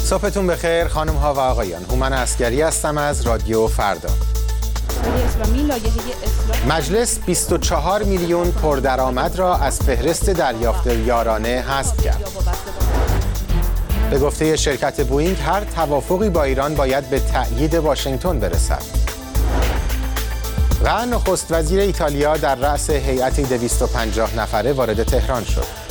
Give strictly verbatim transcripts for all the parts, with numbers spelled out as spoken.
صبحتون بخیر خانم ها و آقایان. هومن عسگری هستم از رادیو فردا. مجلس بیست و چهار میلیون پردرآمد را از فهرست دریافت یارانه حذف کرد. به گفته شرکت بوئینگ هر توافقی با ایران باید به تأیید واشنگتن برسد. و نخست وزیر ایتالیا در رأس هیئتی دویست و پنجاه نفره وارد تهران شد.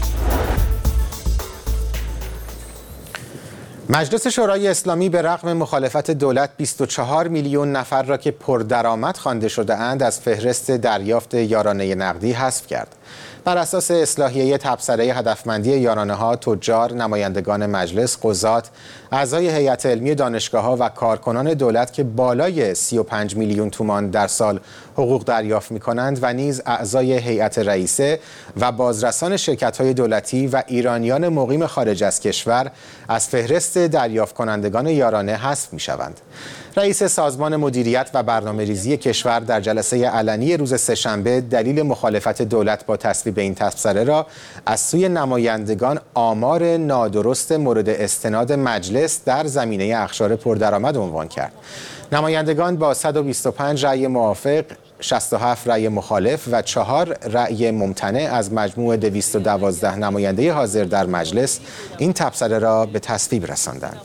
مجلس شورای اسلامی به رغم مخالفت دولت بیست و چهار میلیون نفر را که پردرآمد خوانده شده اند از فهرست دریافت یارانه نقدی حذف کرد. بر اساس اصلاحیه تبصره هدفمندی یارانه‌ها، تجار، نمایندگان مجلس، قضات، اعضای هیئت علمی دانشگاه‌ها و کارکنان دولت که بالای سی و پنج میلیون تومان در سال حقوق دریافت می‌کنند و نیز اعضای هیئت رئیسه و بازرسان شرکت‌های دولتی و ایرانیان مقیم خارج از کشور از فهرست دریافت کنندگان یارانه حذف می‌شوند. رئیس سازمان مدیریت و برنامه‌ریزی کشور در جلسه علنی روز سه‌شنبه دلیل مخالفت دولت با تصویب این تبصره را از سوی نمایندگان آمار نادرست مورد استناد مجلس در زمینه اخشار پردرآمد عنوان کرد. نمایندگان با صد و بیست و پنج رأی موافق، شصت و هفت رأی مخالف و چهار رأی ممتنع از مجموع دویست و دوازده نماینده حاضر در مجلس این تبصره را به تصویب رساندند.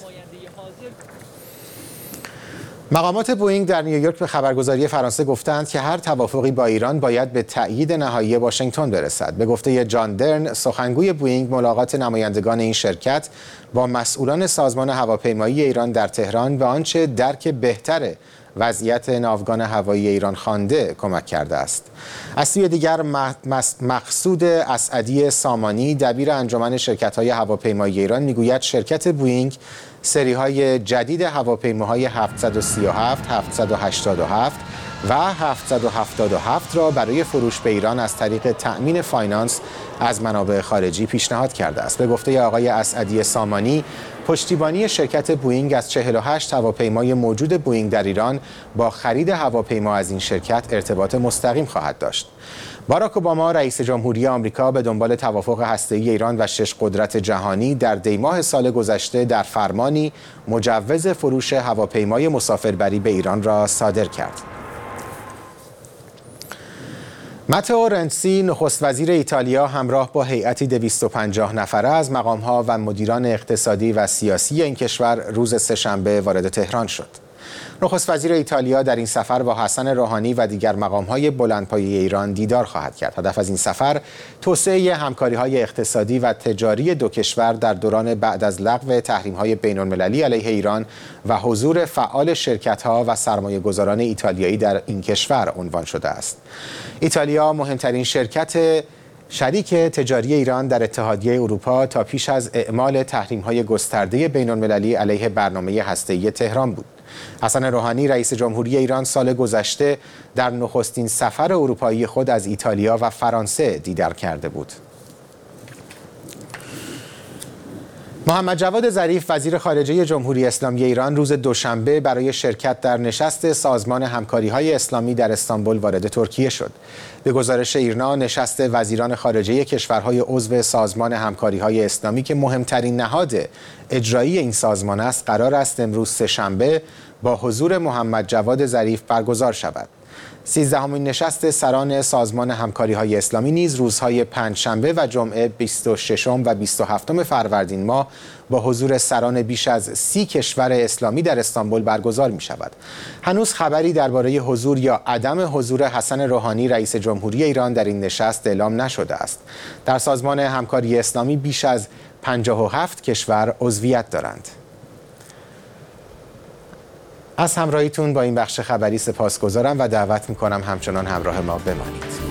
مقامات بوئینگ در نیویورک به خبرگزاری فرانسه گفتند که هر توافقی با ایران باید به تأیید نهایی واشنگتن برسد. به گفته جان درن، سخنگوی بوئینگ، ملاقات نمایندگان این شرکت با مسئولان سازمان هواپیمایی ایران در تهران به آنچه درک بهتر وضعیت ناوگان هوایی ایران خوانده کمک کرده است. از سوی دیگر مقصود اسعدی سامانی، دبیر انجمن شرکت‌های هواپیمایی ایران، میگوید شرکت بوئینگ سری‌های جدید هواپیماهای هفتصد و سی و هفت، هفتصد و هشتاد و هفت و هفتصد و هفتاد و هفت را برای فروش به ایران از طریق تأمین فاینانس از منابع خارجی پیشنهاد کرده است. به گفته آقای اسعدی سامانی، پشتیبانی شرکت بوئینگ از چهل و هشت هواپیمای موجود بوئینگ در ایران با خرید هواپیما از این شرکت ارتباط مستقیم خواهد داشت. باراک اوباما رئیس جمهوری آمریکا به دنبال توافق هسته‌ای ایران و شش قدرت جهانی در دیماه سال گذشته در فرمانی مجوز فروش هواپیمای مسافربری به ایران را صادر کرد. ماتئو رنسی نخست وزیر ایتالیا همراه با هیئتی دویست و پنجاه نفره از مقام‌ها و مدیران اقتصادی و سیاسی این کشور روز سه‌شنبه وارد تهران شد. نخست وزیر ایتالیا در این سفر با حسن روحانی و دیگر مقام‌های بلندپایه ایران دیدار خواهد کرد. هدف از این سفر توسعه همکاری‌های اقتصادی و تجاری دو کشور در دوران بعد از لغو تحریم‌های بین‌المللی علیه ایران و حضور فعال شرکت‌ها و سرمایه‌گذاران ایتالیایی در این کشور عنوان شده است. ایتالیا مهمترین شرکت شریک تجاری ایران در اتحادیه اروپا تا پیش از اعمال تحریم‌های گسترده بین‌المللی علیه برنامه هسته‌ای تهران بود. حسن روحانی رئیس جمهوری ایران سال گذشته در نخستین سفر اروپایی خود از ایتالیا و فرانسه دیدار کرده بود. محمد جواد ظریف وزیر خارجه جمهوری اسلامی ایران روز دوشنبه برای شرکت در نشست سازمان همکاری‌های اسلامی در استانبول وارد ترکیه شد. به گزارش ایرنا، نشست وزیران خارجه کشورهای عضو سازمان همکاری‌های اسلامی که مهمترین نهاد اجرایی این سازمان است، قرار است امروز سه‌شنبه با حضور محمد جواد ظریف برگزار شود. سیزدهمین نشست سران سازمان همکاری‌های اسلامی نیز روزهای پنجشنبه و جمعه بیست و ششم و بیست و هفتم فروردین ماه با حضور سران بیش از سی کشور اسلامی در استانبول برگزار می شود. هنوز خبری درباره حضور یا عدم حضور حسن روحانی رئیس جمهوری ایران در این نشست اعلام نشده است. در سازمان همکاری اسلامی بیش از پنجاه و هفت کشور عضویت دارند. از همراهیتون با این بخش خبری سپاسگزارم و دعوت میکنم همچنان همراه ما بمانید.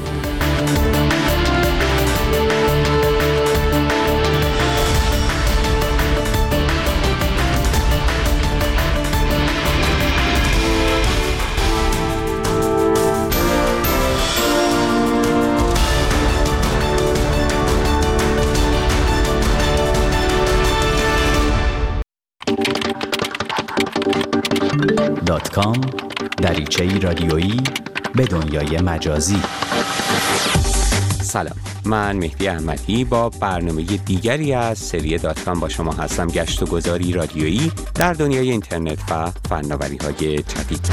دات کام دریچه‌ای رادیویی به دنیای مجازی. سلام، من مهدی احمدی با برنامه دیگری از سری دات کام با شما هستم. گشت و گذاری رادیویی در دنیای اینترنت و فناوری‌های جدید.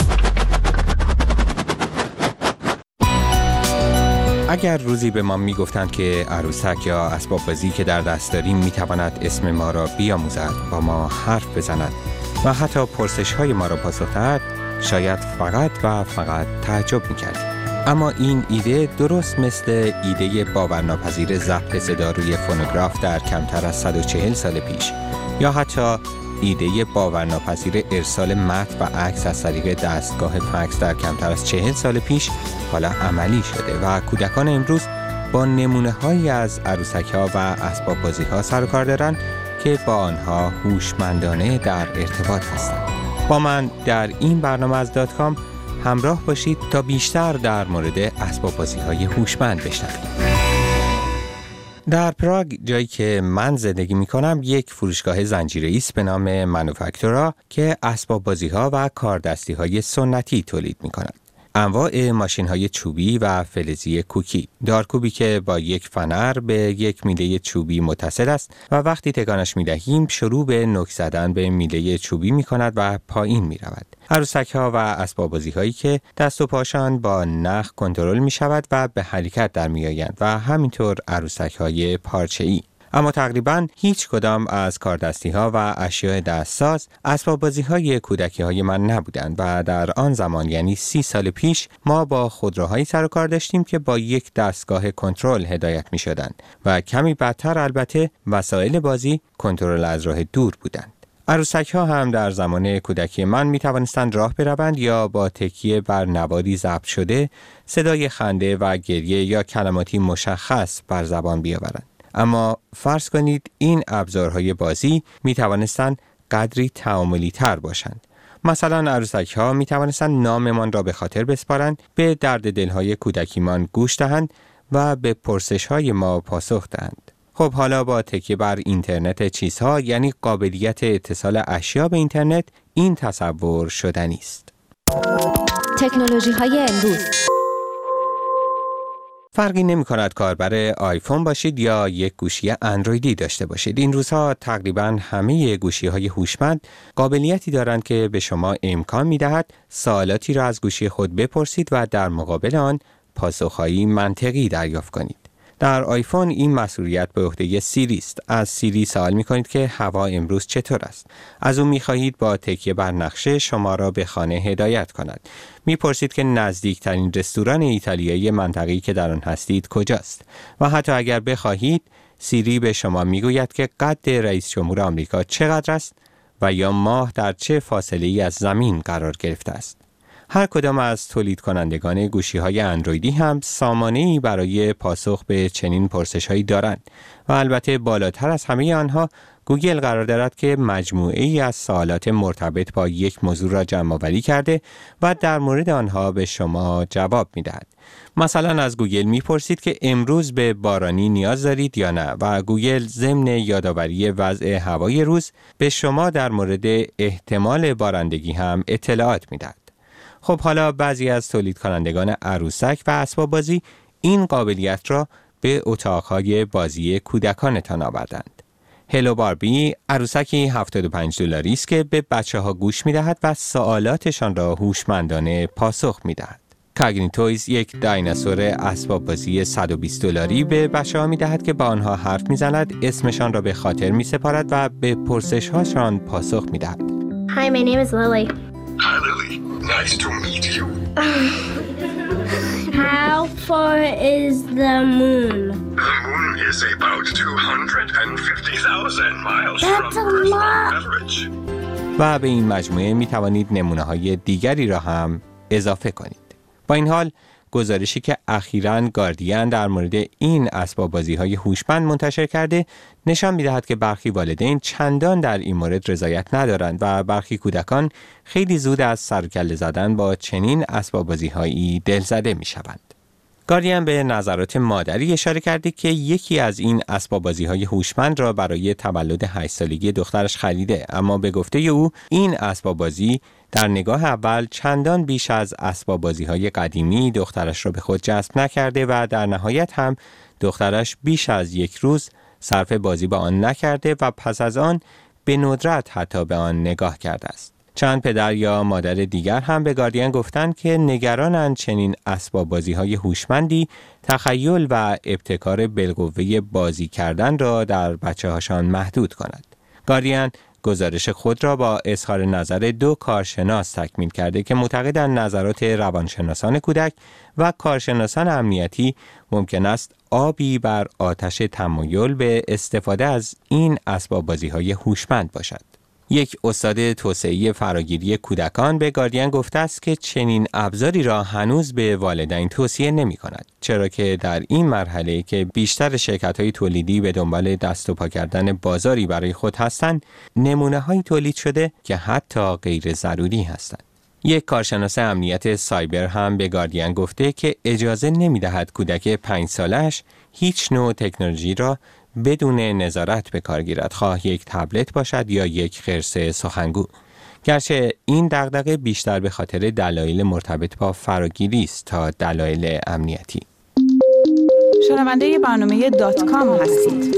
اگر روزی به ما میگفتند که عروسک یا اسباب بازی که در دست داریم میتواند اسم ما را بیاموزد، با ما حرف بزند و حتی پرسش های ما را پاسخ دهد، شاید فقط و فقط تعجب میکردیم. اما این ایده درست مثل ایده باورناپذیر ضبط صدا روی فونوگراف در کمتر از صد و چهل سال پیش، یا حتی ایده باورناپذیر ارسال متن و عکس از طریق دستگاه فکس در کمتر از چهل سال پیش حالا عملی شده و کودکان امروز با نمونه‌هایی از عروسک‌ها و اسباب بازی‌ها سر و کار دارند که با آنها هوشمندانه در ارتباط هستند. با من در این برنامه از دات کام همراه باشید تا بیشتر در مورد اسباب بازی‌های هوشمند بشنوید. در پراگ، جایی که من زندگی می‌کنم، یک فروشگاه زنجیره‌ای است به نام مانوفکتورا که اسباب بازی‌ها و کاردستی‌های سنتی تولید می‌کند. انواع ماشین‌های چوبی و فلزی کوکی، دارکوبی که با یک فنر به یک میله چوبی متصل است و وقتی تکانش می‌دهیم شروع به نوک زدن به میله چوبی می‌کند و پایین می‌رود. عروسک‌ها و اسباب بازی‌هایی که دست و پاشان با نخ کنترل می‌شود و به حرکت در می‌آیند و همینطور عروسک‌های پارچه‌ای. اما تقریباً هیچ کدام از کاردستی‌ها و اشیاء دستساز اسباب بازی‌های کودکی‌های من نبودند و در آن زمان، یعنی سی سال پیش، ما با خودروهایی سر و کار داشتیم که با یک دستگاه کنترل هدایت می‌شدند و کمی بعدتر البته وسایل بازی کنترل از راه دور بودند. عروسک‌ها هم در زمان کودکی من می‌توانستند راه بروند یا با تکیه بر نواری ضبط شده صدای خنده و گریه یا کلماتی مشخص بر زبان بیاورند. اما فرض کنید این ابزارهای بازی می توانستند قدری تعاملی تر باشند. مثلا عروسک‌ها می توانستند ناممان را به خاطر بسپارند، به درد دلهای کودکیمان گوش دهند و به پرسش‌های ما پاسخ دهند. خب حالا با تکیه بر اینترنت چیزها، یعنی قابلیت اتصال اشیا به اینترنت، این تصور شدنی است. تکنولوژی‌های امروز. فرقی نمی کند کاربر آیفون باشید یا یک گوشی اندرویدی داشته باشید. این روزها تقریباً همه گوشی‌های هوشمند قابلیتی دارند که به شما امکان می‌دهد سوالاتی را از گوشی خود بپرسید و در مقابل آن پاسخ‌های منطقی دریافت کنید. در آیفون این مسئولیت به عهده سیری است. از سیری سوال می‌کنید که هوا امروز چطور است؟ از او می‌خواهید با تکیه بر نقشه شما را به خانه هدایت کند. می‌پرسید که نزدیکترین رستوران ایتالیایی منطقه‌ای که در آن هستید کجاست؟ و حتی اگر بخواهید، سیری به شما می‌گوید که قد رئیس جمهور آمریکا چقدر است و یا ماه در چه فاصله‌ای از زمین قرار گرفته است. هر کدام از تولید کنندگان گوشی‌های اندرویدی هم سامانه‌ای برای پاسخ به چنین پرسش‌هایی دارند و البته بالاتر از همه آنها گوگل قرار دارد که مجموعه‌ای از سوالات مرتبط با یک موضوع را جمع‌آوری کرده و در مورد آنها به شما جواب می‌دهد. مثلا از گوگل می‌پرسید که امروز به بارانی نیاز دارید یا نه و گوگل ضمن یادآوری وضع هوای روز به شما در مورد احتمال بارندگی هم اطلاعات می‌دهد. خب حالا بعضی از تولید کنندگان عروسک و اسباب بازی این قابلیت را به اتاق‌های بازی کودکانتان آوردند. هلو باربی عروسکی هفتاد و پنج دلاری است که به بچه‌ها گوش می‌دهد و سوالاتشان را هوشمندانه پاسخ می‌دهد. کاگنی تویز یک دایناسور اسباب بازی صد و بیست دلاری به بچه‌ها می‌دهد که با آنها حرف می‌زند، اسمشان را به خاطر می‌سپارد و به پرسش‌هاشان پاسخ می‌دهد. Hi, my name is Lily. Hi, Lily. Nice to meet you. How far is the moon? The moon is about two hundred fifty thousand miles That's from a Earth's lot. average. و به این مجموعه می توانید نمونه‌های دیگری را هم اضافه کنید. با این حال گزارشی که اخیراً گاردین در مورد این اسباب بازی‌های هوشمند منتشر کرده نشان می‌دهد که برخی والدین چندان در این مورد رضایت ندارند و برخی کودکان خیلی زود از سر و کله زدن با چنین اسباب بازی‌هایی دلزده می‌شوند. گاردین به نظرات مادری اشاره کرده که یکی از این اسباب بازی‌های هوشمند را برای تولد هشت سالگی دخترش خریده، اما به گفته او این اسباب بازی در نگاه اول چندان بیش از اسباب بازی‌های قدیمی دخترش را به خود جذب نکرده و در نهایت هم دخترش بیش از یک روز صرف بازی با آن نکرده و پس از آن به ندرت حتی به آن نگاه کرده است. چند پدر یا مادر دیگر هم به گاردین گفتند که نگرانند چنین اسباب بازی‌های هوشمندی تخیل و ابتکار بالقوه بازی کردن را در بچه‌هاشان محدود کند. گاردین گزارش خود را با اظهار نظر دو کارشناس تکمیل کرده که معتقدند نظرات روانشناسان کودک و کارشناسان امنیتی ممکن است آبی بر آتش تمایل به استفاده از این اسباب بازی‌های هوشمند باشد. یک استاد توسعه فراگیری کودکان به گاردین گفته است که چنین ابزاری را هنوز به والدین توصیه نمی کند، چرا که در این مرحله که بیشتر شرکت‌های تولیدی به دنبال دست و پا کردن بازاری برای خود هستند، نمونه‌هایی تولید شده که حتی غیر ضروری هستند. یک کارشناس امنیت سایبر هم به گاردین گفته که اجازه نمی‌دهد کودک پنج سالش هیچ نوع تکنولوژی را بدون نظارت به کار گیرد، خواه یک تبلت باشد یا یک خرس سخنگو. گرچه این دغدغه بیشتر به خاطر دلایل مرتبط با فراگیری است تا دلایل امنیتی. شنونده برنامه دات کام هستید.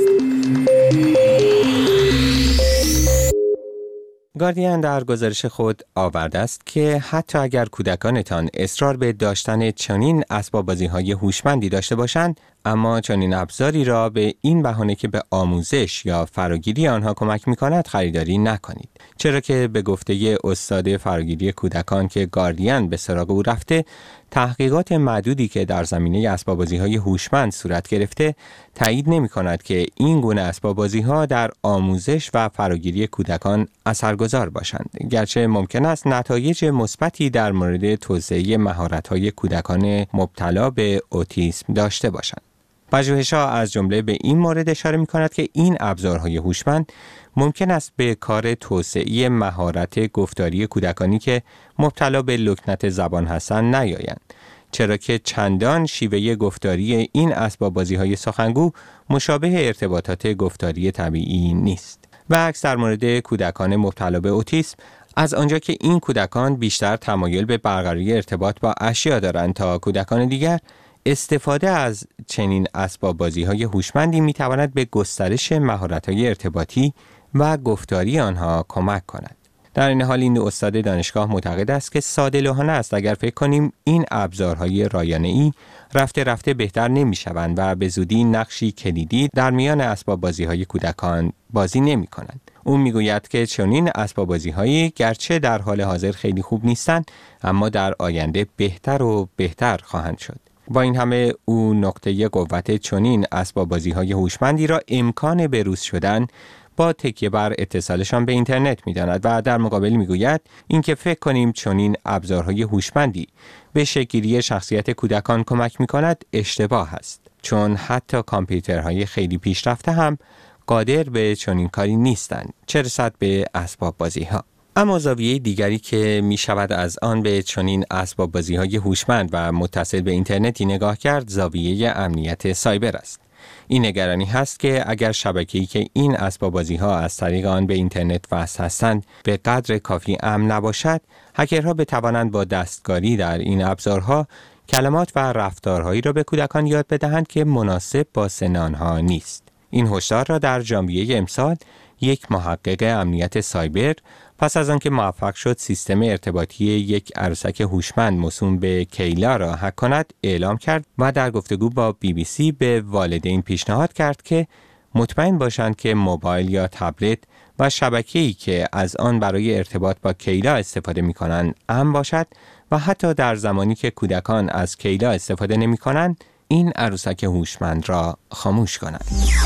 گاردین در گزارش خود آورده است که حتی اگر کودکانتان اصرار به داشتن چنین اسباب بازی‌های هوشمندی داشته باشند، اما چنین ابزاری را به این بهانه که به آموزش یا فراگیری آنها کمک می‌کند خریداری نکنید، چرا که به گفته استاد فراگیری کودکان که گاردین به سراغ او رفته، تحقیقات معدودی که در زمینه اسباب بازی‌های هوشمند صورت گرفته تایید نمی‌کند که این گونه اسباب بازی‌ها در آموزش و فراگیری کودکان اثرگذار باشند، گرچه ممکن است نتایج مثبتی در مورد توسعه مهارت‌های کودکان مبتلا به اوتیسم داشته باشند. پژوهش‌ها از جمله به این مورد اشاره می‌کند که این ابزارهای هوشمند ممکن است به کار توسعه مهارت گفتاری کودکانی که مبتلا به لکنت زبان هستند نیایند، چرا که چندان شیوه گفتاری این اسباب بازی‌های سخنگو مشابه ارتباطات گفتاری طبیعی نیست. و عکس در مورد کودکان مبتلا به اوتیسم، از آنجا که این کودکان بیشتر تمایل به برقراری ارتباط با اشیا دارند تا کودکان دیگر، استفاده از چنین اسباب بازی‌های هوشمندی می‌تواند به گسترش مهارت‌های ارتباطی و گفتاری آنها کمک کند. در این حال این استاد دانشگاه معتقد است که ساده‌لوحانه است اگر فکر کنیم این ابزارهای رایانه‌ای رفته رفته بهتر نمی‌شوند و به زودی نقشی کلیدی در میان اسباب بازی‌های کودکان بازی نمی‌کنند. او میگوید که چنین اسباب بازی‌هایی گرچه در حال حاضر خیلی خوب نیستند، اما در آینده بهتر و بهتر خواهند شد. با این همه او نقطه قوت چنین اسباب بازی‌های هوشمندی را امکان بروز شدن با تکیه بر اتصالشان به اینترنت می‌داند و در مقابل میگوید اینکه فکر کنیم چنین ابزارهای هوشمندی به شکل‌گیری شخصیت کودکان کمک می‌کند اشتباه است، چون حتی کامپیوترهای خیلی پیشرفته هم قادر به چنین کاری نیستند، چه رسد به اسباب بازی‌ها. اما زاویه دیگری که می شود از آن به چنین اسباب بازی‌های هوشمند و متصل به اینترنتی نگاه کرد، زاویه امنیت سایبر است. این نگرانی هست که اگر شبکه‌ای که این اسباب بازی‌ها از طریق آن به اینترنت وصل هستند به قدر کافی امن نباشد، هکرها بتوانند با دستکاری در این ابزارها کلمات و رفتارهایی را به کودکان یاد بدهند که مناسب با سن آنها نیست. این هشدار را در ژانویه امسال یک محقق امنیت سایبر پس از آنکه موفق شد سیستم ارتباطی یک عروسک هوشمند موسوم به کیلا را هک کند اعلام کرد و در گفتگو با بی بی سی به والدین پیشنهاد کرد که مطمئن باشند که موبایل یا تبلت و شبکه‌ای که از آن برای ارتباط با کیلا استفاده می‌کنند امن باشد و حتی در زمانی که کودکان از کیلا استفاده نمی‌کنند این عروسک هوشمند را خاموش کنند.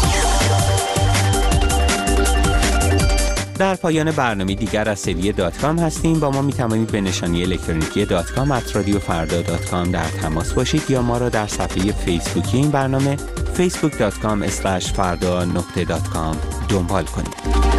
در پایان برنامه دیگر از سری دات کام هستیم. با ما می توانید به نشانی الکترونیکی دات کام ات رادیو فردا دات کام در تماس باشید یا ما را در صفحه فیسبوکی این برنامه فیسبوک دات کام اسلش فردا نقطه دات کام دنبال کنید.